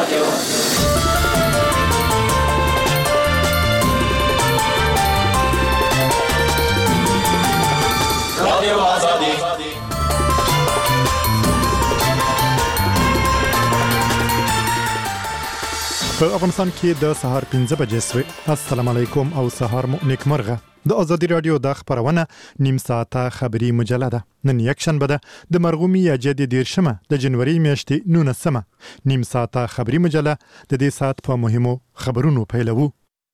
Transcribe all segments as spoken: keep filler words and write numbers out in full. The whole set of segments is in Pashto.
رادیو رادیو آزادی په افغانستان کې د سهار پنځه بجې سوي. السلام علیکم او سهار مو نیکمرغه. د آزادي رادیو د خبرونه نیم ساعته خبری مجله ده. نن یک شنبه ده د مرغومی یا جدي دیرشمه د جنوري میاشتې نولسمه. نیم ساعته خبری مجله د دې ساعت په مهمو خبرونو پیلوو.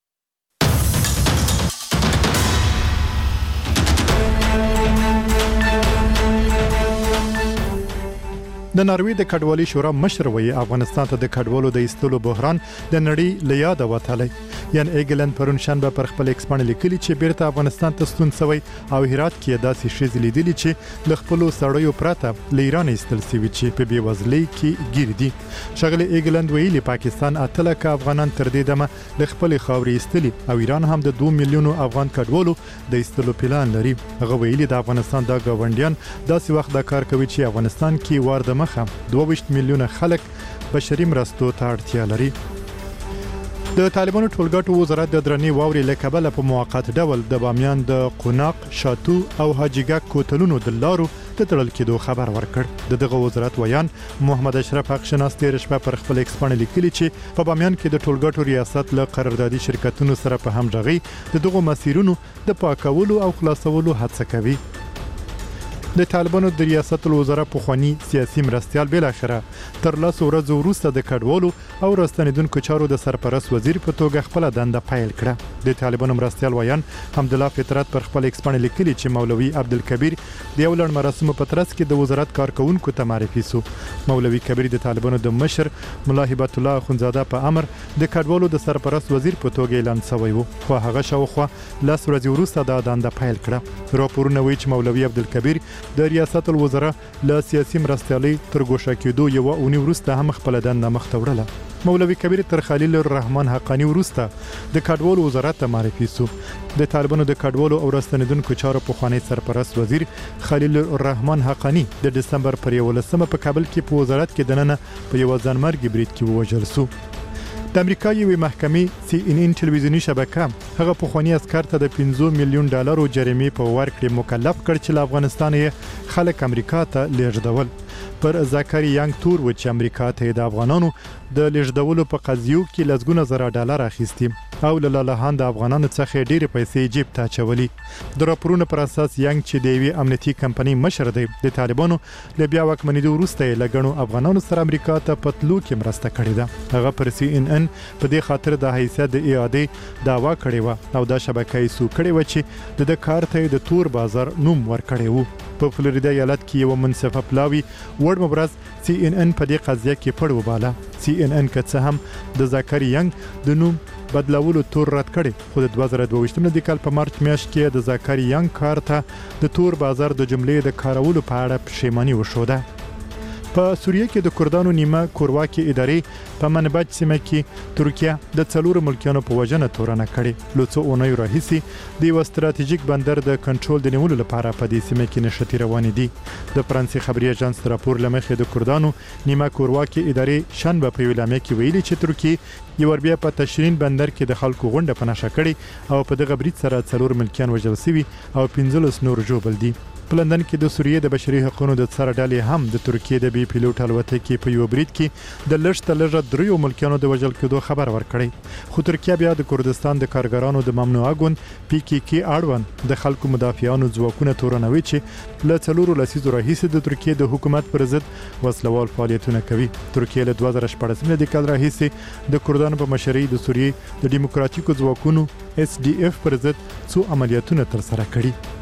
د ناروې د کډوالۍ شورا مشر وایي افغانستان ته د کډوالو د ایستلو بحران د نړۍ له یاده وتلی. یان ایګلند پرون شنبه پر خپل ایکس باندې لیکلي چې بیرته افغانستان ته ستون شوی او هرات کې داسې ښځې لیدلي چې له خپلو سړیو پرته له ایران ایستل شوي چې په بېوزلۍ کې ګیر دي. ښاغلي ایګلند ویلي پاکستان اته لکه افغانان تر دې دمه له خپلې خاورې ایستلي او ایران هم د دوه میلیونو افغان کډوالو د ایستلو پلان لري. هغه ویلي د افغانستان د ګاونډیان داسې وخت دا کار کوي چې افغانستان کې وار د مخه دوه میلیونه خلک بشري مرستو ته اړتیا لري. د طالبانو ټولګټو وزارت د درنې واوري له کبله په موقت ډول د بامیان د قوناق، شاتو او حاجیګک کوتلونو د لارو د تړل کېدو خبر ورکړ. د دغه وزارت ویان محمد اشرف حقشناس تیر شپه پر خپل ایکس باندې لیکلي چې په بامیان کې د ټولګټو ریاست له قراردادي شرکتونو سره په همغږي د دغو مسیرونو د پاکولو او خلاصولو هڅه کوي. د طالبانو د ریاست الوزرا پخوانی سیاسي مرستيال بل اخره تر لاسو ورځو وروسته د کډوالو او راستنیدونکو چارو د سرپرست وزیر په توګه خپل دنده پایل کړه. د طالبانو مرستيال ویان حمدالله فطرت پر خپل ایکس باندې لیکلي چې مولوي عبدالکبیر د یو لړ مراسمو په ترڅ کې د وزارت کارکونکو ته معرفي سو. مولوي کبیر د طالبانو د مشر مولا هبت الله اخونزاده په امر د کډوالو د سرپرست وزیر په توګه اعلان شوی وو، خو هغه شاوخوا لاس ورځې وروسته د دنده پایل کړه. راپورونه وایي چې مولوي عبدالکبیر د ریاست الوزرا له سیاسي مرستيالي تر ګوښه کېدو یو اونۍ وروسته هم خپل دنده مخته وړله. مولوي کبیر تر خلیل الرحمن حقانی وروسته د کډوالو وزارت ته معرفي سو. د طالبانو د کډوالو او راستنیدونکو چارو پخوانی سرپرست وزیر خلیل الرحمن حقانی د دسمبر پر یولسمه په کابل کې په وزارت کې دننه په یو ځانمرګي برید کې ووژل سو. د امریکا یوې محکمې سی ان ان ټلویزیونی شبکه هغه پخوانی عسکر ته د پنځه میلیون ډالرو جریمې په ورکړې مکلف کړ چې له افغانستان یې خلک امریکا ته لیږدول. پر زاکری یانګ تور و چې امریکا ته د افغانانو د لیږدولو په قضیو کې لسګونه زره ډالر اخیستي او له لالهان د افغانانو څخه ډېرې پیسې جیب ته اچولي. د راپورونو پر اساس یانګ چې د یوې امنیتي کمپنۍ مشر دی د طالبانو له بیا واکمنېدو وروسته یې له ګڼو افغانانو سره امریکا ته په تلو کې مرسته کړې ده. هغه پر سی ان ان په دې خاطر د حیثیت د اعادې دعوا کړې و او دا شبکه یې سو کړې و چې د کار ته د تور بازار نوم ورکړی وو. په فلوریدا ایالت کې یو منصفه پلاوی وړ مبرز سی ان ان په دې قضیه کې پړ وباله. سی ان ان که څه هم د زاکری یانګ د نوم بدلولو تور رد کړي، خو د دوه زره دوه ویشتم د کال په مارچ میاشت کې د زاکری یانګ کار ته د تور بازار د جملې د کارولو په اړه پښیماني وشوده. په سوریه کې د کردانو نیمه کورواکي ادارې په منبج سیمه کې ترکیه د څلورو ملکیانو په وجنه تورنه کړي. لوڅو اونۍ راهیسي د یو ستراتیژیک بندر د کنټرول د نیولو لپاره په دې سیمه کې نشټي روانې دي. د فرانسې خبري اژانس راپور لمخې د کردانو نیمه کورواکي ادارې شنبه په ویلامه کې ویلي چې ترکیه یو بیا په تشرین بندر کې د خلکو غونډه په نشه کړي او په دغه برید سره څلور ملکیان وژل شوي او پنځلس نور ژوبل دي. په لندن کې د سوریې د بشري حقوقو د څار ډلې هم د ترکیې د بي پیلوټ الوتکې په یو برید کې د لږ لږه دریو ملکیانو د وژل کېدو خبر ورکړی. خو ترکیه بیا د کردستان د کارګرانو د ممنوعه ګوند پی کې کې اړوند د خلکو مدافعانو ځواکونه تورنوي چې له څلورو لسیزو راهیسې د ترکیې د حکومت پر ضد وسلوال فعالیتونه کوي. ترکیه له دوه زره شپږم د کال راهیسې د کردانو په مشرۍ د سوریې د دیموکراتیکو ځواکونو اس ډي اف پر ضد څو عملیاتونه تر سره کړي.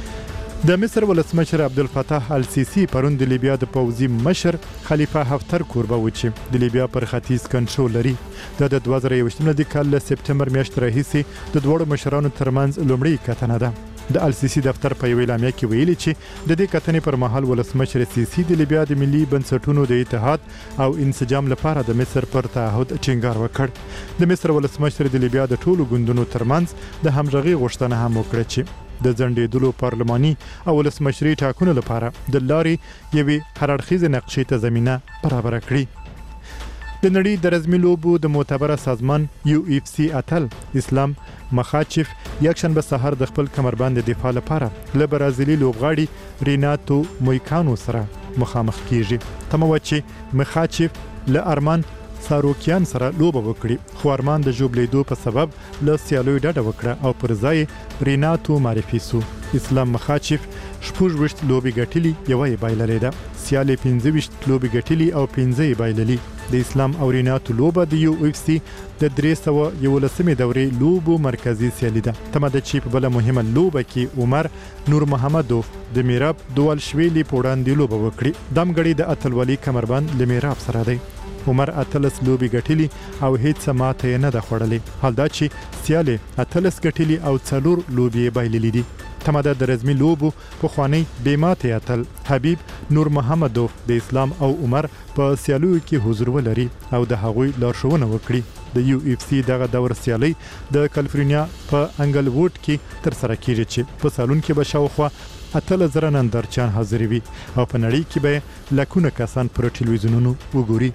د مصر ولسمشر عبدالفتاح السیسی پرون د لیبیا د پوځي مشر خلیفه حفتر کوربه و چې د لیبیا پر ختیځ کنټرول لري. د دوه زره یوویشتم د کال له سپتمبر میاشتې راهیسې د دوړو مشرانو ترمنځ لومړی کتنه ده. د السیسی دفتر په یو اعلامیه کې ویلي چې د دې کتنې پر مهال ولسمشر سیسی د لیبیا د ملي بنسټونو د اتحاد او انسجام لپاره د مصر پر تعهد ټینګار وکړ. د مصر ولسمشر د لیبیا د ټولو ګوندونو ترمنځ د همغږي غوښتنه هم وکړه چې د ځنډېدلو پارلماني او ولسمشري ټاکنو لپاره د لارې یوې هر اړخیزې نقشې ته زمینه برابره کړي. د نړۍ د رزمي لوبو د معتبره سازمان یو اف سی اتل اسلام مخاچف یکشنبه سحر د خپل کمربند دفاع لپاره له برازیلي لوبغاړي ریناتو مویکانو سره مخامخ کیږي. تمه چې مخاچف له ارمان ساروکیان سره لوبه وکړي، خو ارمان د ژوبلیدو په سبب له سیالیو ډډه وکړه او پر ځای ریناتو معرفي سو. اسلام مخاچف شپږ وشت لوبي ګټلي، یوه یې بایللې ده. سیالي پنځه وشت لوبي ګټلي او پنځه یې بایللي. د اسلام او ریناتو لوبه د یو اف سی د درې سوه یولسمې دورې لوبو مرکزی سیالي ده. تمه ده چې په بله مهمه لوبه کې عمر نور محمدوف د میراب دوال شویلی په وړاندې لوبه وکړي. دم غړي د اتلولي کمربند له میراب سره دی. عمر اتلس لوبي ګټلي او هیڅ ماته نه ده خوړلې، حال دا چې سیالي اتلس ګټلي او څلور لوبي بایللي دي. تمه ده د رزمي لوبو په خوانی بې ماته اتل حبیب نور محمدوف د اسلام او عمر په سیالیو کې حضور ولري او د هغوی لارښوونه وکړي. د یو اف سی دغه دور سیالي د کالیفورنیا په انګل ووډ کې تر سره کیږي چې په سالون کې به شاوخوا اتل زره نندارچیان حاضر وي او په نړۍ کې به لکونه کسان پر ټلویزیونونو وګوري.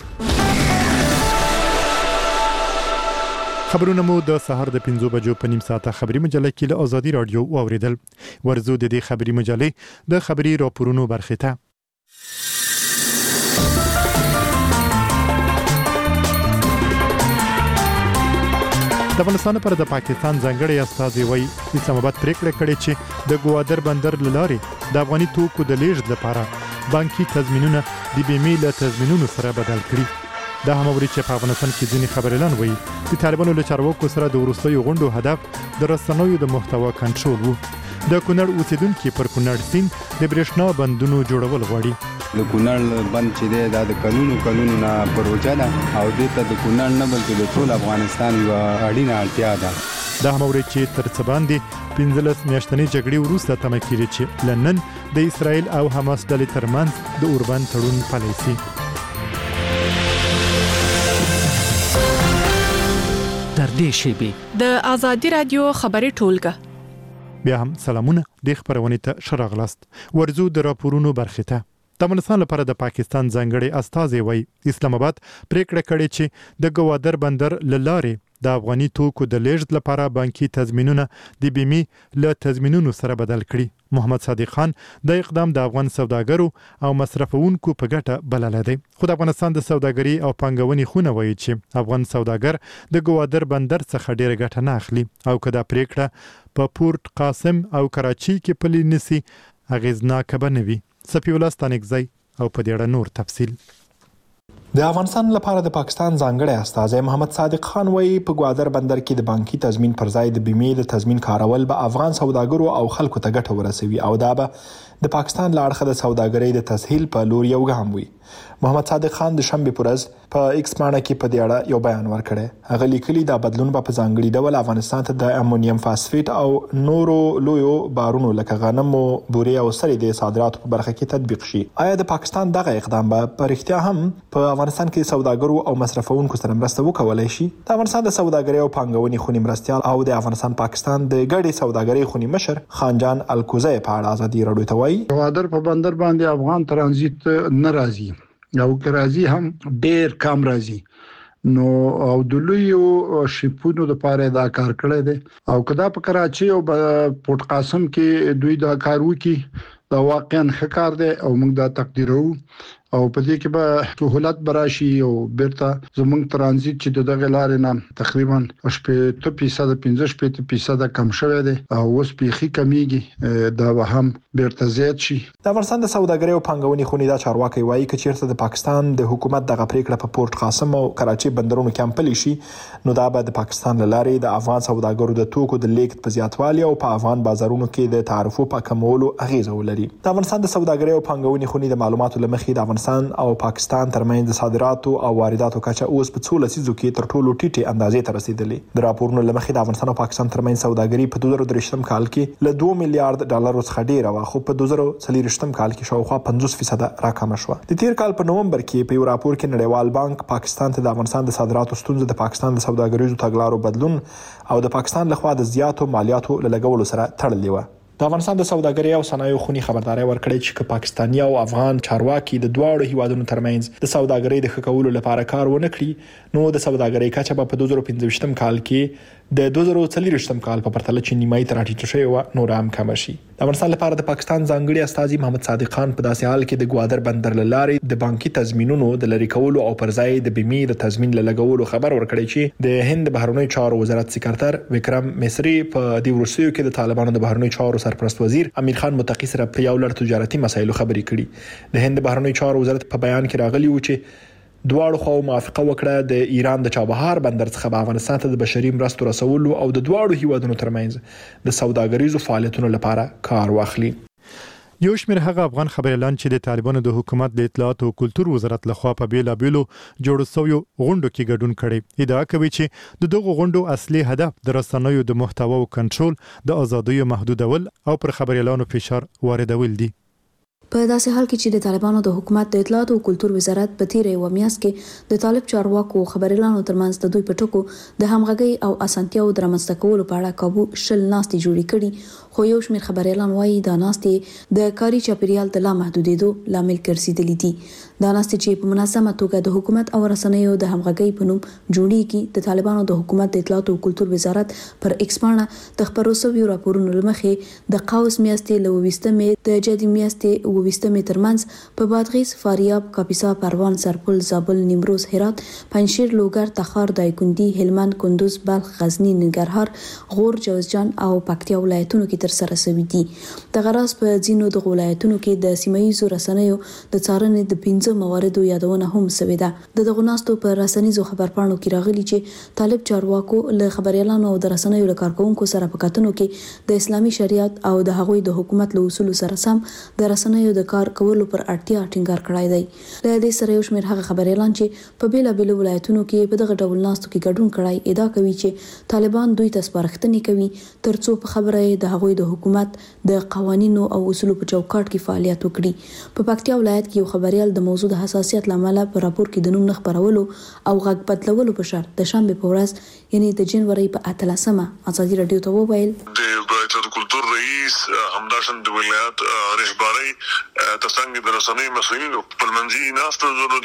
خبرونه مو د سهار د پنځو بجو په نیم ساعته خبري مجله کې له ازادي رادیو واوریدل. ورزو د دې خبري مجلې د خبري راپورونو برخه ته. د افغانستان پر د پاکستان ځانګړي استازي وایي اسلام آباد پریکړه کړې چې د ګوادر بندر لارې د افغاني توکو د لیږد لپاره بانکي تضمینونه د بیمې له تضمینونو سره بدل کړي. دا هم وري چې په افغانستان کې ځینې خبريالان وایي چې طالبانو له چارواکو سره د وروستیو غونډو هدف د رسنیو د محتوا کنټرول وو. د کونړ اوسیدونکو پر کونړ سیند د برېښنا بندونو جوړول غواړي. د کونړ بند چې دی دا د قانونو قانونو نه پروژه ده او دې ته د کونړ نه بلکې د ټول افغانستان یو اړینه اړتیا ده. دا هم وري چې تر څه باندې پنځلس میاشتنې جګړې وروسته تمه کیږي چې لنن د اسرائیل او حماس ډلې ترمنځ د اوربند تړون پلی شي. تر دې شیبې د ازادي رادیو خبري ټولګه بیا هم سلامونه د خبرونه ته شراغلاست. ورزو د راپورونو برخه ته. د افغانستان لپاره د پاکستان ځانګړي استازي وایي اسلام آباد پریکړه کړې چې د ګوادر بندر لارې د افغاني توکو د لیږد لپاره بانکي تضمینونه د بیمې له تضمینونو سره بدل کړي. محمد صادق خان د اقدام د افغان سوداګرو او مصرفونکو په ګټه بللی دی. خو د افغانستان د سوداګري او پانګونې خونه وایي چې افغان سوداګر د ګوادر بندر څخه ډیره ګټه نه اخلي او که دا پریکړه په پورت قاسم او کراچي کې پلي نسی اغیزناک به نه وي. سپی الله ستانکزی او په دې اړه نور تفصیل. د افغانستان لپاره د پاکستان ځانګړی استازی محمد صادق خان وایي په ګوادر بندر کې د بانکي تضمین پر ځای د بیمې د تضمین کارول به افغان سوداګرو او خلکو ته ګټه ورسوي او دا به د پاکستان له اړخه د سوداګرۍ د تسهیل په لور یو ګام وي. محمد صادق خان د شنبې پر ورځ په ایکس باندې کې په دې اړه یو بیان ورکړی. هغه لیکلي دا بدلون به په ځانګړي ډول افغانستان ته د امونیم فاسفیټ او نورو لویو بارونو لکه غنم او بورې او سرې د صادراتو په برخه کې تطبیق شي. آیا د پاکستان دغه اقدام به په رښتیا هم په افغانستان کې سوداګرو او مصرفونکو سره مرسته وکولای شي؟ د افغانستان د سوداګرۍ او پانګونې خونې مرستیال او د افغانستان پاکستان د ګډې سوداګرۍ خونې مشر خانجان الکوزی په اړه ازادي رادیو ته وایي ګوادر په بندر باندې افغان ترانزیت نه راځي او که راځي هم ډېر کم راځي نو او د لویو شپونو لپاره دا کار کړی دی او کدا په کراچي او پورت قاسم کې دوی دا کار وکي دا واقعا ښه کار دی او موږ دا تقدیرو او په دې کې به سہولت براشي او بیرته زموږ ترانزیت چې د دغه لارې نه تقریبا شپږ فیصد پنځه شپږ فیصد کم شوی دی او اوس پیخي کمیږي دا به هم بیرته زیات شي. د افغانستان د سوداګرۍ او پانګونې خونې دا چارواکي وایي چې چیرته د پاکستان د حکومت دغه پریکړه په پورت قاسم او کراچي بندرونو کې عملي شي نو دا به د پاکستان لارې د افغان سوداګرو د توکو د لیږد په زیاتوالي او په افغان بازارونو کې د تعرفو په کمولو اغیزه ولري. د افغانستان د سوداګرۍ او پانګونې خونې د معلوماتو لمخې د افغانستان او پاکستان ترمنځ د صادراتو او وارداتو کچه اوس په څو لسیزو کې تر ټولو ټیټه اندازې ته رسیدلې. د راپورونو لمخې د افغانستان او پاکستان ترمنځ سوداګري په دوه زره درې کال کې له دوه میلیارډ ډالر څخه ډیره وه خو په دوه زره څلور کال کې شاوخوا پنځوس فیصد راکمه شوه. د تیر کال په نومبر کې په یو راپور کې نړیوال بانک پاکستان ته د افغانستان د صادراتو ستونزې د پاکستان د سوداګریزو تګلارو بدلون او د پاکستان لخوا د زیاتو مالیاتو لګولو سره تړلې و. د د افغانستان د سوداګرۍ او صنایعو خونی خبرداري ورکړې چې پاکستاني او افغان چارواکي د دواړو هیوادونو ترمنځ د سوداګرۍ د ښه کولو لپاره کار ونه کړي نو د سوداګرۍ کچه په دوه زره پنځه ویشتم کال کې د دوه زره څلور ویشتم کال په پرتله چې نیمایي تر راټیټه شوی و نور هم کم شي. د افغانستان لپاره د پاکستان ځانګړي استازي محمد صادق خان په داسې حال کې د ګوادر بندر لارې د بانکي تضمینونو د لری کولو او پرځای د بیمې د تضمین لګولو خبر ورکړی چې د هند بهرنی چارو وزارت سکرټر وکرم مصری په دې ورسیو کې د طالبانو د بهرنی چارو سرپرست وزیر امیر خان متقی سره په یو لړ تجارتي مسایلو خبرې کړي. د هند بهرنی چارو وزارت په بیان کې راغلی و چې دواړو خو موافقه وکړه د ایران د چابهار بندر څخه په افغانستان ته د بشري مرستو رسولو او د دواړو هیوادونو ترمنځ د سوداګریزو فعالیتونو لپاره کار واخلي. یو شمېر هغه افغان خبريالان چې د طالبانو د حکومت د اطلاعات او کلتور وزارت لخوا په بیلا بیلو جوړ شویو غونډو کې ګډون کړي ادعا کوي چې د دغه غونډو اصلي هدف د رسنیو د محتوا او کنټرول د ازادۍ محدودول او پر خبريالانو فشار واردول دي. په داسې حال کې چې د طالبانو د حکومت د اطلاعات او کلتور وزارت په تیرې و میاشت کې د طالب چارواکو خبريالانو ترمنځ د دوی په ټکو د همغږي او اسانتیاو درمسته کولو په اړه کابو شل ناستې جوړې کړي خو یو شمېر خبريالان وایي دا ناستې د کاري چاپیریال د لا محدودېدو لامل ګرځېدلې دي. دا ناستې چې په منظمه توګه د حکومت او رسنیو د همغږي په نوم جوړیږي د طالبانو د حکومت د اطلاعات او کلتور وزارت پر ایکس باندې د خبرو سوي راپورونو لمخې د قوس میاشتې لويستمې د جدي میاشتې وستمې ترمنځ په بادغیس، فاریاب، کاپیسا، پروان، سرپل، زابل، نیمروز، هرات، پنجشیر، لوګر، تخار، دایکنډي، هلمند، کندوز، بلخ، غزنی، ننګرهار، غور، جوزجان او پکتیا ولایتونو کې تر سره شوي دي. د غراس په ځینو د ولایتونو کې د سیمایي رسنیو د څارنې د پنځه مواردو یادونه هم شوې ده. د دغه ناستو په رسنیزو خبرپاڼو کې راغلي چې طالب چارواکو له خبريالانو او د رسنیو له کارکونکو سره په کتنو کې د اسلامي شریعت او د هغوی د حکومت له اصولو سره سم د رسنیو د کار کولو پر اړتیا ټینګار کړای دی. له دې سره یو شمېر هغه خبريالان چې په بیلا بیل ولایتونو کې په دغه ډول ناستو کې ګډون کړای ادعا کوي چې طالبان دوی ته سپارښتنې کوي ترڅو په خبره د هغوی د حکومت د قوانینو او اصولو په چوکاټ کې فعالیت وکړي. په پکتیا ولایت کې یو خبريال د موضوع د حساسیت لامل په راپور کې د نوم نه خبرولو او غږ بدلولو په شرط د شنبه په ورځ یعنی د جنوري په اتلسمه ازادي رادیو ته وویل د کلتور رئیس همداشن د ولایت رهبری ترڅنګ د رسنۍ مسؤلینو په منځي ناستو زرو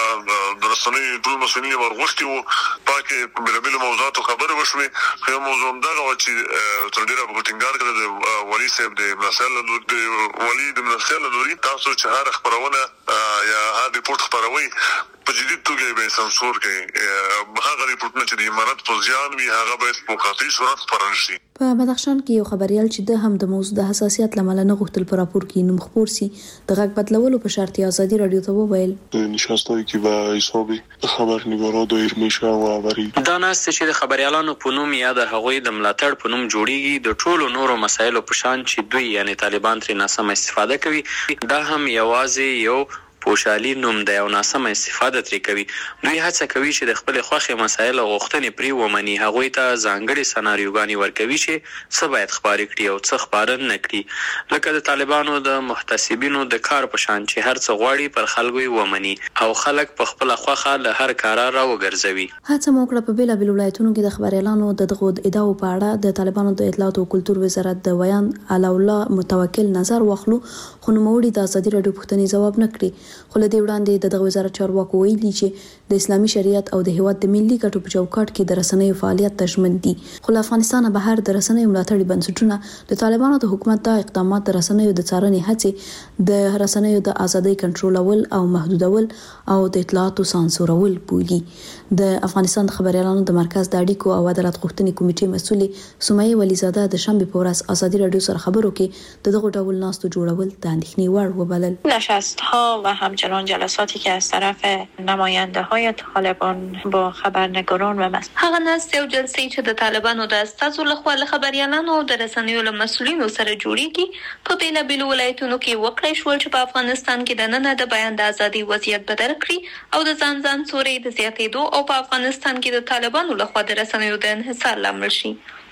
د رسنۍ ټول مسؤلین ورغښتي وو پاکه په بلبل موضوعات خبره وشوي خو موضوع دا چې تر ډیره په ټینګار کړ د ولی صاحب د مسله د ولی د مسله لوري تاسو چې هر خبرونه یا هر ریپورت خبروي په جدي توګه به سانسور کوي هغه ریپورتونه چې د امارات په ځان وی هغه به په قاطعي صورت خبرل شي. په بدخشان کې یو خبريال چې د هم د موضوع د حساسیت لامل نه غوښتل پر راپور کې نوم خبر سي د غږ بدلولو په شرط ازادي رادیو ته وویل نشاستایی که به حسابی خبرنگارا دایر میشه و آوری دا ناست چې د خبريالانو په نوم یا د هغوی د ملاتړ په نوم جوړیږي د ټولو نورو مسایلو په شان چې دوی یعنی طالبان ترې ناسم استفاده کوي دا هم یوازې یو پوشالي نوم دی او ناسم استفاده ترې کوي. دوی هڅه کوي چې د خپل خوښې مسایل او غوښتنې پرې ومني هغوی ته ځانګړي سناریوګانې ورکوي چې څه باید خبرې کړي او څه خبره نه کړي لکه د طالبانو د محتسبینو د کار په شان چې هر څه غواړي پر خلکو یې ومني او خلک په خپل خوښه له هر کاره راوګرځوي. هڅه مو کړه په بیلا بیل ولایتونو کې د خبريالانو د دغو ادعاو په اړه د طالبانو د اطلاعات او کلتور وزارت د بیان علی الله متوکل نظر واخلو خو نوموړي د ازادي رادیو پوښتنې ځواب نه کړی. خو له دې وړاندې د دغه وزارت چارواکو ویلي چې د اسلامي شریعت او د هیواد د ملي ګټو په چوکاټ کې د رسنیو فعالیت تضمین دي. خو له افغانستان بهر د رسنیو ملاتړي بنسټونه د طالبانو د حکومت د اقدامات د رسنیو د څارنې هڅې د رسنیو د ازادۍ کنټرولول او محدودول او د اطلاعاتو سانسورول بولي. د افغانستان د خبريالانو د مرکز د اړیکو او عدالت غوښتنې کمیټې مسولې سمیه ولیزاده د شنبه په ورځ ازادي رادیو سره خبرو کې د دغه ډول ناستو جوړول د اندېښنې وړ وبلل. نشست‌ها و همچنان جلساتی که از طرف نماینده های طالبان با خبرنگاران و مس هغه ناست یو جلسې چې د طالبانو د استازو لخوا له خبريالانو او د رسنیو له مسؤلینو سره جوړیږي په بیلا بیل ولایتونو کې وکړای شول چې په افغانستان کې د نن د بیان د ازادي وضعیت بدل کړي او د ځان ځان سوري د زیاتېدو او په افغانستان کې د طالبانو لخوا د رسنیو د انحصار لامل شي.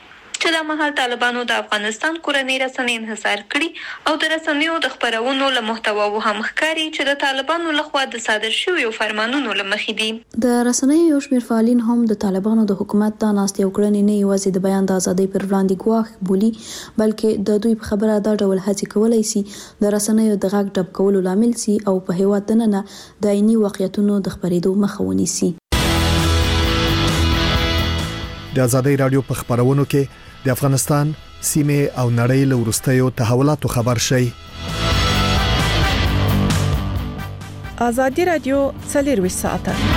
چې د مهال طالبانو د افغانستان کورنۍ رسنۍ انحصار کړي او د رسنیو د خبرونو له محتوا و هم ښکاري چې د طالبانو لخوا د صادر شویو فرمانونو له مخې دي. د رسنیو یو شمېر فعالین هم د طالبانو د حکومت د ناستې او کړنې نه یوازې د بیان د ازادۍ پر وړاندې ګواښ بولي، بلکې د دوی په خبره دا ډول هڅې کولای شي د رسنیو د غږ ډب کولو لامل شي او په هیواد دننه د عیني واقعیتونو د خبرېدو مخه ونیسي. د ازادۍ رادیو په خبرونو کې د افغانستان سیمه او نړۍ له وروستیو تحولاتو خبر شي. ازادي رادیو څلور ساعته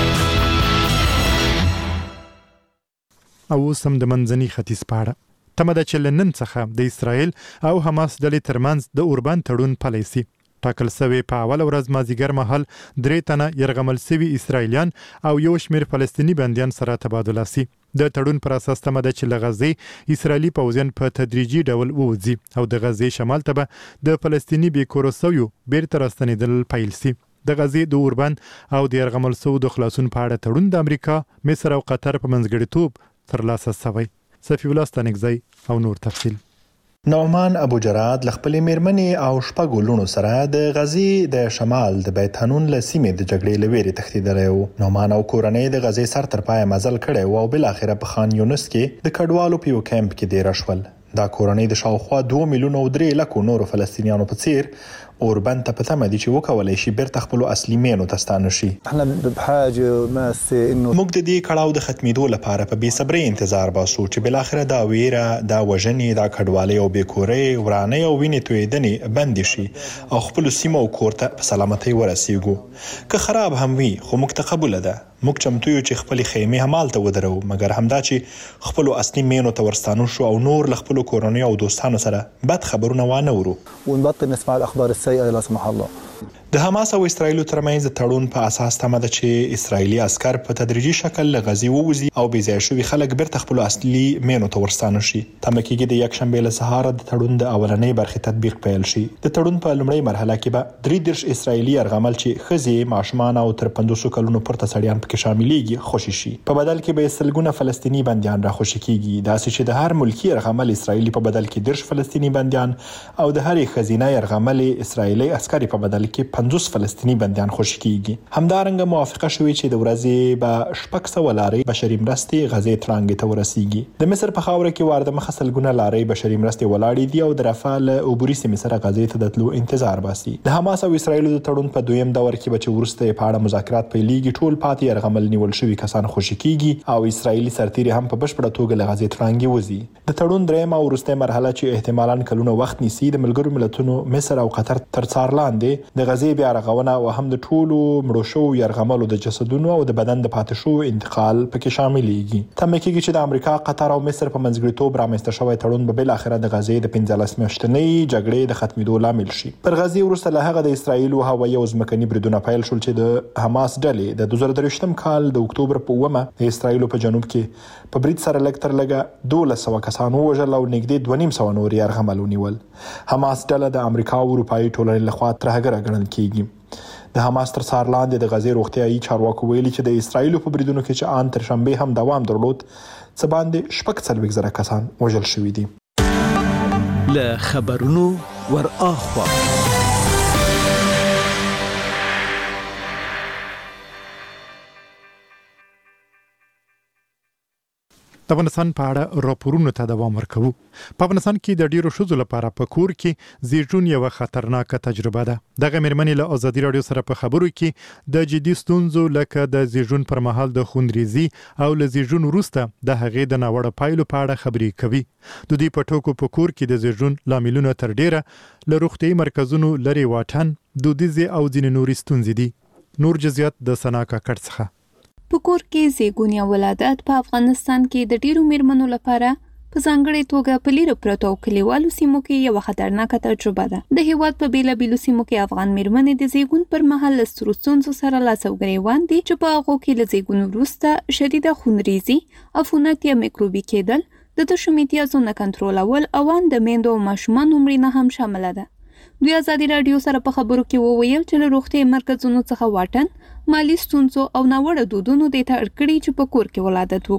او سم د منځني ختیځ په اړه تمه ده چې لنن څخه د اسرایل او حماس ډلې ترمنځ د اوربان تړون پلی سي. ټاکل شوی په اول ورځ مازیګر مهال درې تنه يرغمل شوي اسرایلیان او یو شمېر فلسطینی بنديان سره تبادله سي. د تړون پر اساس تمه ده چې لغزي اسرایلی پوځیان په تدریجي ډول ووځي او د غزې شمال ته به د فلسطینی بیکورسویو بیرته راستنیدل پیل سي. د غزې د اوربان او د يرغمل شوو د خلاصون په اړه تړون د امریکا، مصر او قطر په منځګړیتوب ترلاسه شوی. صفی الله ستانکزی او نور تفصیل. نعمان ابو جراد لخپلې میرمنې او شپږو لونو سره د غزې د شمال د بیت حنون له سیمې د جګړې لويري تښتیدلی و. نعمان او کورنۍ د غزې سر تر پایه مزل کړی و او بل اخره په خان یونس کې د کډوالو په یو کیمپ کې دېره شول. دا کورنۍ د شاوخوا دوه میلیونه او درې لکو نورو فلسطینیانو په څیر اوربند ته پته مدي چې وکولای شي بیرته خپل اصلي مینو ته ستانه شي. احنا بحاجه ماسه انه موږ د دې کړهو د ختمېدو لپاره په بې صبرۍ انتظار باسو چې بل اخره دا ویره، دا وژنې، دا کډوالۍ او بیکورۍ، ورانۍ او وینې تویدنې بند شي او خپل سیمه او کور ته په سلامتۍ ورسیږو. که خراب هم وي خو موږ ته قبول ده. موږ چمتو یو چې خپل خیمه همالته ودرو، مګر همدا چې خپل اصلي مینو ته ورستانو شو او نور خپل کورنۍ او دوستانو سره بد خبرونه وانه ورو. ونبطل نسمع الاخبار السيئه لا سمح الله. د حماس او اسرایل ترمنځ د تړون په اساس تمه ده چې اسرایلی عسكر په تدریجي شکل له غزې ووځي او بې ځای شوي خلک بیرته خپل اصلي مینو ته ورستانه شي. تمه کېږي د یکشنبې له سهاره د تړون د اولنۍ برخې تطبیق پیل شي. د تړون په لومړۍ مرحله کې به درې دېرش اسرایلی يرغمل چې ښځې، ماشومان او تر پنځوسو کلونو پورته سړیان پکې شاملېږي خوشي شي. په بدل کې به سلګونه فلسطینی بنديان راخوشي کېږي، داسې چې د هر ملکی يرغمل اسرایلی په بدل کې دېرش فلسطینی بنديان او د هرې ښځینه يرغمل اسرایلی عسکري په بدل کې پنځوس فلسطینی بنديان خوشي کیږي. همدارنګه موافقه شوې چې د ورځې به شپږ سوه لارې بشري مرستې غزې تړانګې ته ورسیږي. د مصر په خاوره کې وارده مخه سلګونه لارې بشري مرستې ولاړې دي او د رفح له عبوري سیمې سره غزې ته د تلو انتظار باسي. د حماس او اسرایل د تړون په دویم دور کې به چې وروسته په اړه مذاکرات پیلېږي، ټول پاتې يرغمل نیول شوي کسان خوشي کیږي او اسرایلی سرتیري هم په بشپړه توګه له غزې تړانګې وځي. د تړون درېیم او وروستۍ مرحله چې احتمالاً کلونه وخت نیسي، د ملګرو ملتونو مصر او قطر تر څار لاندې د غزې بیا رغونه او هم د ټولو مړو شوو يرغملو د جسدونو او د بدن د پاتې شوو انتقال پکې شاملېږي. تمه کېږي چې د امریکا، قطر او مصر په منځګړیتوب رامنځته شوی تړون به بل اخره د غزې د پنځلس میاشتنۍ جګړې د ختمېدو لامل شي. پر غزې وروسته له هغه د اسرایل او هوایي او ځمکني بریدونه پیل شول چې د حماس ډلې د دوه زره درویشتم کال د اکتوبر په اوومه د اسرایل په جنوب کې په برید سره لږ تر لږه دولس سوه کسان ووژل او نږدې دوه نیم سوه نور يرغمل ونیول. حماس ډله د امریکا او اروپایي ټولنې لخوا ترهګره ګڼل کېږي. د حماس تر څار لاندې د غزې روغتیايي چارواکو ویلي چې د اسرایل په بریدونو کې چې آن تر شنبه هم دوام درلود، څه باندې شپږ څلوېښت زره کسان وژل شوي دي. له خبرونو ور اخوا د افغانستان په اړه راپورونو ته دوام ورکوو. په افغانستان کې د ډیرو ښځو لپاره په کور کې زیږون یوه خطرناکه تجربه ده. دغه مېرمنې له ازادي راډیو سره په خبرو کې د جدي ستونزو لکه د زیږون پر مهال د خونریزي او له زیږون وروسته د هغې د ناوړه پایلو په اړه خبرې کوي. د دوی په ټوکو په کور کې د زیږون لاملونه تر ډیره له روغتیايي مرکزونو لرې واټن، دودیزې او ځینې نورې ستونزې دي. نور جزئیات د سنا کاکړ څخه. په کور کې زیږون یا ولادت په افغانستان کې د ډیرو میرمنو لپاره په ځانګړې توګه په لیرو پرتو او کلیوالو سیمو کې یوه خطرناکه تجربه ده. د هیواد په بیلابیلو سیمو کې افغان میرمنې د زیږون پر مهال له سترو ستونزو سره لاس او ګریوان دي چې په هغو کې له زیږون وروسته شدیده خونریزي، عفونت یا میکروبي کېدل، د تشو میتیازو نه کنټرولول او ان د میندو او ماشومانو مړینه هم شامله ده. دوی ازادي راډیو سره په خبرو کې وویل چې له روغتیايي مرکزونو څخه واټن، مالي ستونزو او ناوړه دودونو دې ته اړ کړي چې په کور کې ولادت وکړي.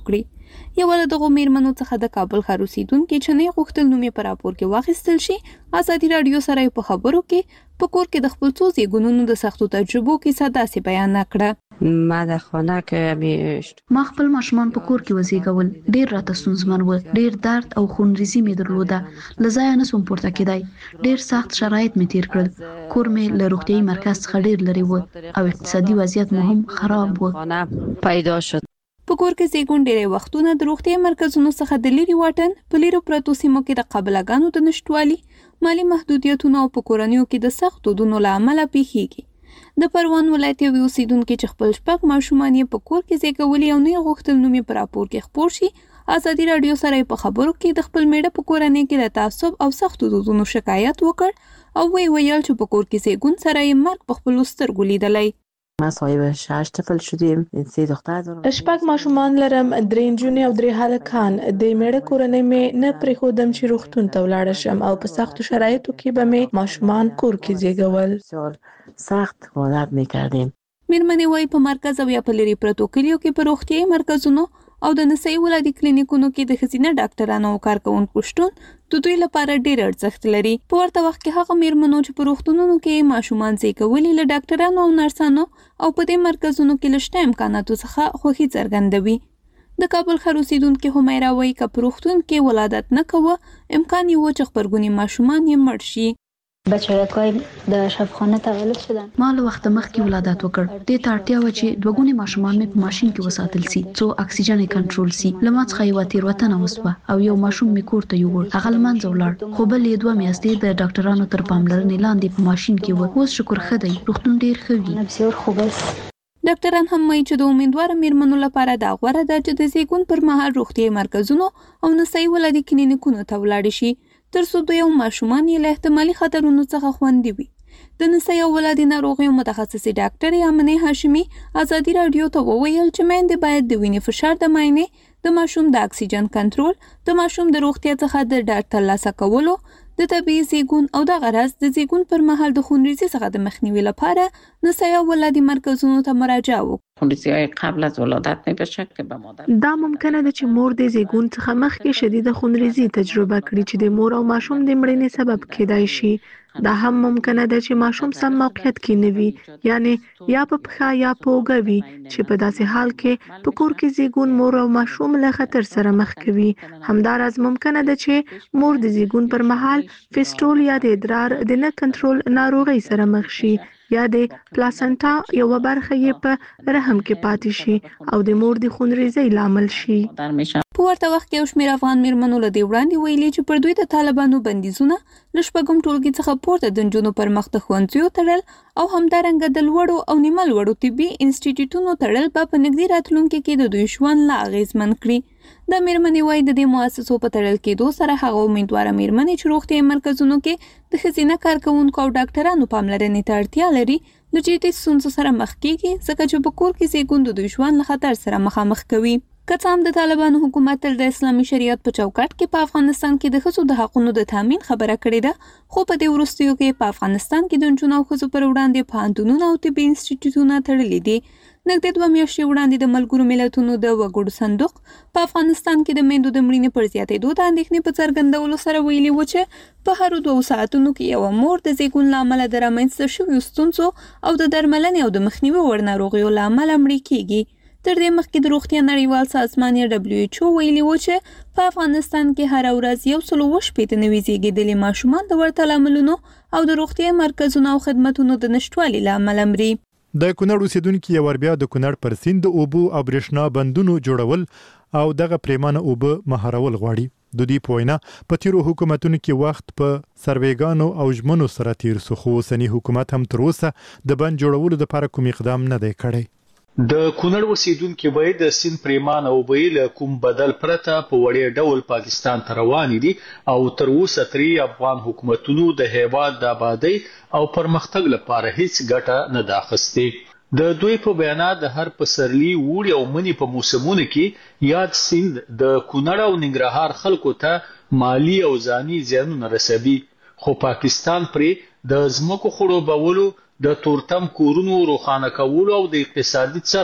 یو له دغه میرمنو څخه د کابل ښار اوسیدونکو چې نه غوښتل نوم یې په راپور کې واخیستل شي ازادي رادیو سره په خبرو کې په کور کې د خپل څو زیږونونو د سختو تجربو کې داسې بیان کړه. ما در خانه کې میشت ما خپل ماشومان په کور کې وزیږول، ډیر راته ستونزمن و، ډیر درد او خونریزي مې درلوده، لزایا نسوم پورته کېدای، ډیر سخت شرایط مې تیر کړل، کور مې له روغتیايي مرکز څخه ډیر لري و او اقتصادي وضعیت مو هم خراب و. پیدا شد په کور کې زیږون ډېری وختونه د روغتیايي مرکزونو څخه د لري واټن، په لیرو پرتو سیمو کې د قابلګانو د نشټوالي، مالی محدودیتونو او په کورنیو کې د سختو دودونو له امله پیښیږي. د پروان ولایت یو اوسیدونکو چې خپل شپږ ماشومان یې په کور کې زیږولي او نه غوښتل نوم یې په راپور کې خپور شي، ازادي رادیو سره په خبرو کې د خپل میړه په کورنۍ کې د تعصب او سختو دودونو شکایت وکړ او وی ویل چې په کور کې زیږون سره یې مرګ په خپل سترګو لیدلی. ما صاحب شش طفل شدیم، سه دختر دارم. شپږ ماشومان لرم، درې نجونې او درې هلکان. د میړه کورنۍ مې نه پرېښودم چې روغتون ته ولاړه شم او په سختو شرایطو کې به مې ماشومان کور کې زیږول. سخت عادت میکردیم. میرمنې وایي په مرکز او یا په لري پرتو کلیو کې په روغتیايي مرکزونو او د نسایي ولادي کلینیکونو کې د ښځینه ډاکټرانو او کارکوونکو شتون د دوی لپاره ډېر ارزښت لري. په ورته وخت کې هغه میرمنو چې په روغتونونو کې ماشومان زیږولي له ډاکټرانو او نرسانو او په دې مرکزونو کې له شته امکاناتو څخه خوښي څرګندوي. د کابل ښار اوسیدونکې همیرا وایي که په روغتون کې ولادت نه کوه امکان یې و چې خبرګوني ماشومان یې مړ شي. بچه‌های در شفاخانه تولد شدن. ما له وخت مخکې ولادت وکړ. دې ته اړتیا و چې دوه ګونې ماشومان مې په ماشین کې وساتل سي څو اکسیجن یې کنټرول سي. له ما څخه یوه تېروتنه وسوه او یو ماشوم مې کور ته یووړ. هغه له منځه ولاړ، خو بل یې دوه میاشتې د ډاکټرانو تر پاملرنې لاندې په ماشین کې و. اوس شکر ښه دی، روغتون ډېر ښه وي. بسیار خوب است. ډاکټران هم وایي چې د امیدوار میرمنو لپاره دا غوره ده چې د زیږون پر مهال روغتیايي مرکزونو او نسایي ولادي کلینیکونو ته ولاړ شي تر څو دوی او ماشومان یې له احتمالي خطرونو څخه خوندي وي. د نسایي او ولادي ناروغیو متخصصې ډاکټر یامنې هاشمي ازادي رادیو ته وویل چې میندې باید د وینې فشار د معاینې، د ماشوم د اکسیجن کنټرول، د ماشوم د روغتیا څخه د ډاډ ترلاسه کولو، د طبیعي زیږون او د غرض د زیږون پر مهال د خونریزي څخه د مخنیوي لپاره نسایي او ولادي مرکزونو ته مراجعه وکړي. خونریزی‌های قبل از ولادت می‌باشد که به مادر دا ممکنه ده چې مور د زیږون څخه مخکې شدید خونریزي تجربه کړي چې د مور او ماشوم د مړینې سبب کېدای شي. دا هم ممکنه ده چې ماشوم سم موقعیت کې نه وي، یعنی یا په پښه یا په اوږه وي چې په داسې حال کې په کور کې زیږون مور او ماشوم له خطر سره مخ کوي. همداراز ممکنه ده چې مور د زیږون پر مهال فیسټول یا د ادرار د نه کنټرول ناروغۍ سره مخ شي یا د پلاسنټا یو برخه یې په رحم کې پاتې شي او د مور د خونریزۍ لامل شي. په ورته وخت کې یو شمېر افغان میرمنو له دې وړاندې ویلي چې پر دوی د طالبانو بندیزونه له شپږم ټولګي څخه پورته د نجونو پر مخ د ښوونځیو تړل او همدارنګه د لوړو او نیمه لوړو طبي انسټیټیوټونو تړل به په نږدې راتلونکي کې د دوی ژوند لا اغېزمن کړي. د میرمنې وایي د دې مؤسسو په تړل کېدو سره هغه امیدواره میرمنې چې روغتیايي مرکزونو کې د ښځینه کارکوونکو او ډاکټرانو پاملرنې ته اړتیا لري له جدي ستونزو سره مخ کېږي ځکه چې په کور کې زیږون د دوی ژوند له خطر سره مخامخ کوي. که څه هم د طالبانو حکومت تل د اسلامي شریعت په چوکاټ کې په افغانستان کې د ښځو د حقونو د تامین خبره کړې ده، خو په دې وروستیو کې په افغانستان کې د نجونو او ښځو پر وړاندې پوهنتونونه او طبي انسټیټیوټونه تړلي دي. نږدې دوه میاشتې وړاندې د ملګرو ملتونو د وګړو صندوق په افغانستان کې د میندو د مړینې پر زیاتېدو د اندېښنې په څرګندولو سره ویلي و چې په هرو دوو ساعتونو کې یوه مور د زیږون له امله د رامنځته شویو ستونزو او د درملنې او د مخنیوي وړ ناروغیو له امله مړې کېږي. تر دې مخکې د روغتیا نړیوال سازمان یا دبلیو ایچ او ویلي و چې په افغانستان کې هره ورځ یو سل اووه شپېته نوي زیږېدلي ماشومان د ورته لاملونو او د روغتیا مرکزونو او خدمتونو د نشتوالي له امله مري. د کونړ اوسیدونکو یو بیا د کونړ پر سیند د اوبو او برېښنا بندونو جوړول او دغه پریمانه اوبه مهارول غواړي. د دې په وینا په تیرو حکومتونو کې وخت په سروېګانو او ژمنو سره تیر سو، خو اوسنی حکومت هم تر اوسه د بند جوړولو لپاره کوم اقدام نه دی کړی. د کونړ اوسیدونکو وایي د سیند پریمانه اوبه له کوم بدل پرته په وړیا ډول پاکستان ته روانې دي او تر اوسه ترې افغان حکومتونو د هیواد د آبادی او پرمختګ لپاره هیڅ ګټه نه ده اخیستې. د دوی په بیانات د هر پسرلي، وړي او مني په موسمونو کې یاد سیند د کونړ او ننګرهار خلکو ته مالی او ځاني زیانونه رسوي، خو پاکستان پرې د ځمکو خړوبولو، د تورتم کورونو روښانه کولو او د اقتصادي څرخ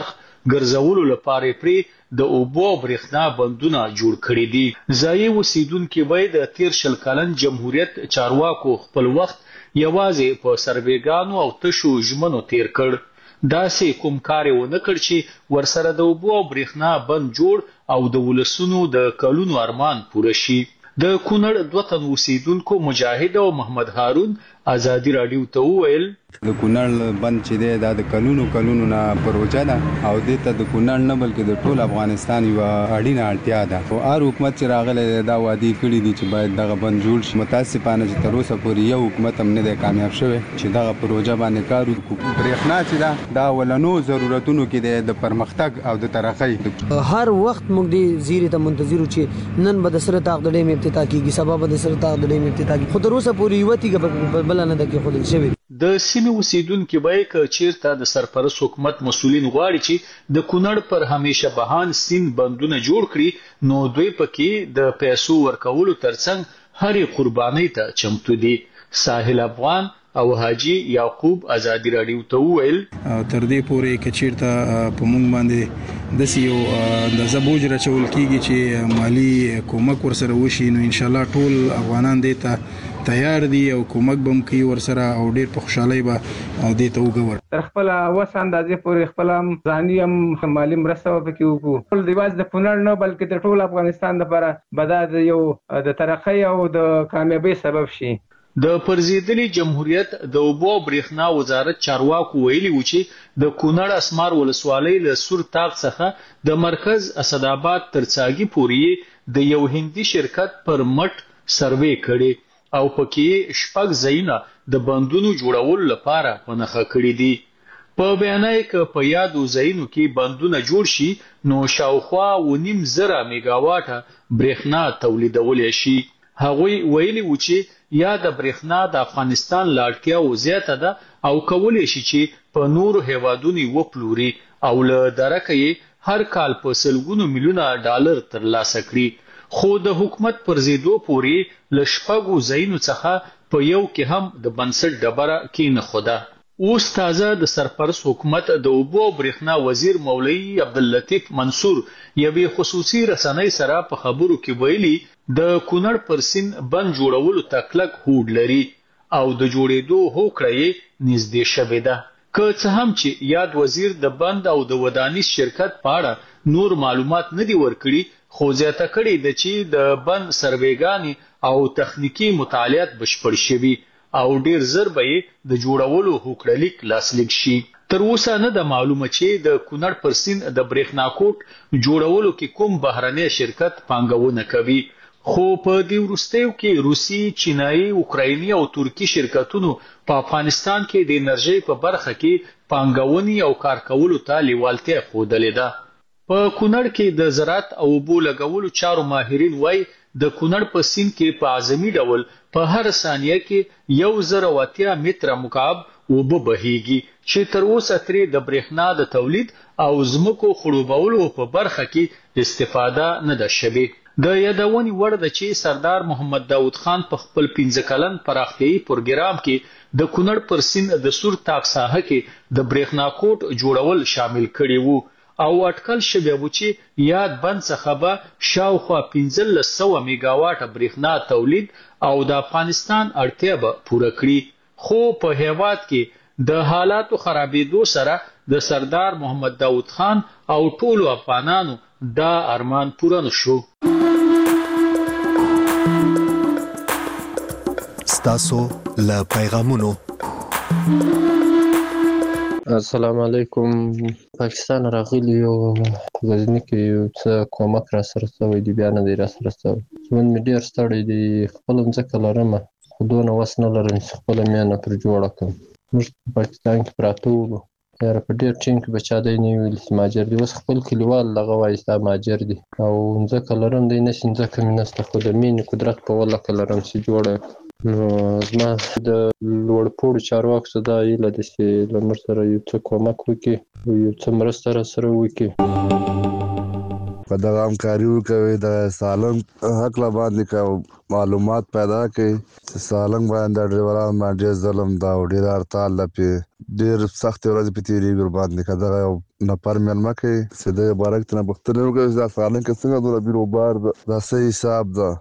ګرځولو لپاره پرې د اوبو او برېښنا بندونه جوړ کړي دي. ځایي اوسیدونکو به د تیر شل کلن جمهوریت چارواکو خپل وخت یوازې په سروېګانو او تشو ژمنو تیر کړ. داسې کوم کار یې ونه کړ چې ورسره د اوبو او برېښنا بند جوړ او د ولسونو د کلونو ارمان پوره شي. د کونړ دوه تن اوسیدونکو مجاهد او محمد هارون ازادي رادیو ته وویل د کونړ بند چې دی دا د کلونو کلونو نه پروژه ده او دې ته د کونړ نه بلکې د ټول افغانستان یوه اړینه اړتیا ده. او هر حکومت چې راغلی دی دا وعدې کړي دي چې باید دغه بند جوړ شي. متاسفانه چې تر اوسه پورې یو حکومت هم نه دی کامیاب شوی چې دغه پروژه باندې کار وکړي. برېښنا چې ده دا اولنو ضرورتونو کې دی د پرمختګ او د ترقۍ. هر وخت موږ دې زیرې ته منتظر یو چې نن به د سره طاق د ډیم افتتاح کیږي، سبا به د سره طاق د ډیم افتتاح کیږي، خو تر اوسه پورې یوه تیږه بله نه ده کېښودل شوې. د سیمې اوسیدونکو به که چیرته د سرپرست حکومت مسؤلین غواړي چې د کونړ پر همیشه بهان سیند بندونه جوړ کړي نو دوی پکې د پیسو ورکولو ترڅنګ هرې قربانۍ ته چمتو دي. ساحل افغان او حاجی یعقوب ازادي رادیو ته وویل تر دې پورې که چیرته په موږ باندې داسې یو اندازه بوج راچول کیږي چې مالی کومک ورسره وشي نو انشاءالله ټول افغانان دې ته تیار دي او کومک به هم کوي ورسره او ډېر په خوشحالۍ به دې ته وګور. تر خپله وس اندازې پورې خپله هم ځاني هم مالي مرسته به پکې وکړو. ټول یوازې د کونړ نه بلکې د ټول افغانستان لپاره به دا د یو د ترقۍ او د کامیابۍ سبب شي. د پرزیدلي جمهوریت د اوبو او برېښنا وزارت چارواکو ویلي و چې د کونړ اسمار ولسوالۍ له سور طاق څخه د مرکز اسداباد تر څاګي پورې د یو هندي شرکت پر مټ سروې کړي او پکې شپږ ځایونه د بندونو جوړولو لپاره په نښه کړي دي. په بیان یې که په یادو ځایونو کې بندونه جوړ شي نو شاوخوا اوه نیم زره میګاواټه برېښنا تولیدولی شي. هغوی ویلي و چې یا د برېښنا د افغانستان له اړتیاو زیاته ده او کولی شي چې په نورو هیوادونو یې وپلوري او له درکه یې هر کال په سلګونو میلیونه ډالر ترلاسه کړي. خو د حکومت پر زیدو پورې له شپږو ځایونو څخه په یو کې هم د بنسټ ډبره کېنښوده. اوس تازه د سرپرست حکومت د اوبو او برېښنا وزیر مولوي عبداللطیف منصور یوې خصوصي رسنۍ سره په خبرو کې ویلي د کونړ پر سیند بند جوړولو ته کلک هوډ لري او د جوړېدو هوکړه یې نږدې شوې ده. که څه هم چې یاد وزیر د بند او د ودانیز شرکت په اړه نور معلومات نه دي ورکړي خو زیاته کړې ده چې د بند سروېګانې او تخنیکي مطالعات بشپړ شوي او ډیر زر به یې د جوړولو هوکړلیک لاسلیک شي. تر اوسه نه ده معلومه چې د کونړ پر سیند د برېښنا کوټ جوړولو کې کوم بهرنی شرکت پانګونه کوي. خو په دې وروستیو کې روسي، چینایي، اوکرایني او ترکي شرکتونو په افغانستان کې د انرژۍ په برخه کې پانګونې او کار کولو ته لیوالتیا ښودلې ده. په کونړ کې د زراعت او اوبو لګولو چارو ماهرین وایي د کونړ په سیند کې په اعظمي ډول په هر ثانیه کې یو زر او اتیا متره مکعب اوبه بهیږي چې تر اوسه ترې د برېښنا د تولید او ځمکو خړوبولو په برخه کې استفاده نه ده شوې. د یادونې وړ ده چې سردار محمد داود خان په خپل پنځه کلن پراختیایي پروګرام کې د کونړ پر سیند د سور طاق ساحه کې د برېښنا کوټ جوړول شامل کړي وو او اټکل شوی و چې یاد بند څخه به شاوخوا پنځلس سوه میګاواټه برېښنا تولید او د افغانستان اړتیا به پوره کړي. خو په هیواد کې د حالاتو خرابېدو سره د سردار محمد داود خان او ټولو افغانانو دا ارمان پوره نشو. ستاسو له پیغامونو. السلام علیکم. پاکستان راغلی یو غزنی کې یو څه کومک را سره شوی دی، بیا نه دی را سره شوی. ژوند مې ډېر ستړی دی، خپله ځمکه لرمه خو دونه وس نه لرم چې خپله میانه پر جوړه کړم. موږ په پاکستان کې پراته وو، یاره په ډېر ټینګ کې به چا دی نه ویل چې مهاجر دی. اوس خپل کلیوال دغه وایي ستا مهاجر دی او ځمکه لرم دی نه شي، ځمکه مې نشته خو د مینې قدرت په ولکه لرم چې جوړه. نو زما د لوړپوړو چارواکو څخه دا هیله ده چې له موږ سره یو څه کومک وکړي او یو څه مرسته را سره وکړي. په دغه همکاري وکوي د سالنګ حق لا باندې کا معلومات پیدا کړي چې سالنګ باندې د ډرایورانو باندې ظلم دا او ډیر هړتال لپاره ډیر سخت ورځ په تیری ور باندې کا دغه نفر ملما کوي چې د مبارک نه بختنه وکړي دا سالنګ څنګه د بیرو بار د صحیح حساب ده.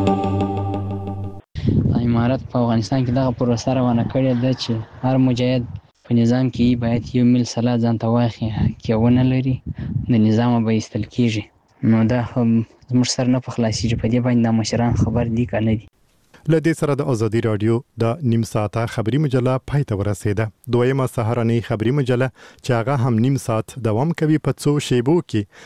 امارات په افغانستان کې دغه پروسه روانه کړې ده چې هر مجاهد په نظام کې باید یو مل سلا ځان ته واخلي کې ونه لري د نظام به ایستل کیږي نو دا هم زموږ سره نه په خلاصيږي په دې باندې مشران خبر دي کنه دي. لدې سره د ازادي رادیو د نیم ساعته خبري مجله پای ته ورسېده. دویمه سهارنۍ خبري مجله چې هغه هم نیم ساعت دوام کوي په څو شیبو کې